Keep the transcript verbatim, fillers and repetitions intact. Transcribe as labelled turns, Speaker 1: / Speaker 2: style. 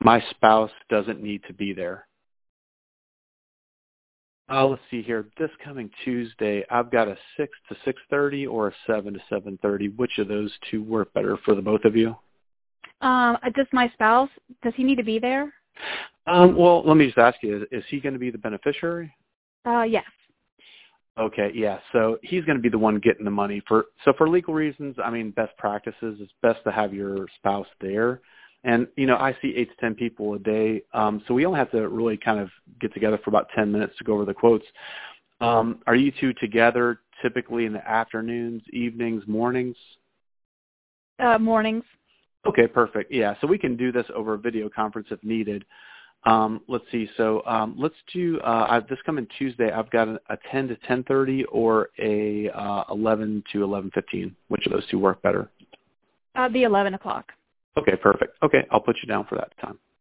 Speaker 1: My spouse doesn't need to be there. Uh, let's see here. This coming Tuesday, I've got a six to six thirty or a seven to seven thirty. Which of those two work better for the both of you?
Speaker 2: Um, does my spouse, does he need to be there?
Speaker 1: Um, well, let me just ask you, is, is he going to be the beneficiary?
Speaker 2: Uh, yes.
Speaker 1: Okay, yeah. So he's going to be the one getting the money. For So for legal reasons, I mean, best practices, it's best to have your spouse there. And, you know, I see eight to ten people a day, um, so we only have to really kind of get together for about ten minutes to go over the quotes. Um, are you two together typically in the afternoons, evenings, mornings?
Speaker 2: Uh, mornings.
Speaker 1: Okay, perfect. Yeah, so we can do this over a video conference if needed. Um, let's see. So um, let's do uh, I've, this coming Tuesday. I've got a, a ten to ten thirty or a uh, eleven to eleven fifteen. Which of those two work better?
Speaker 2: Uh, the eleven o'clock.
Speaker 1: Okay, perfect. Okay, I'll put you down for that time.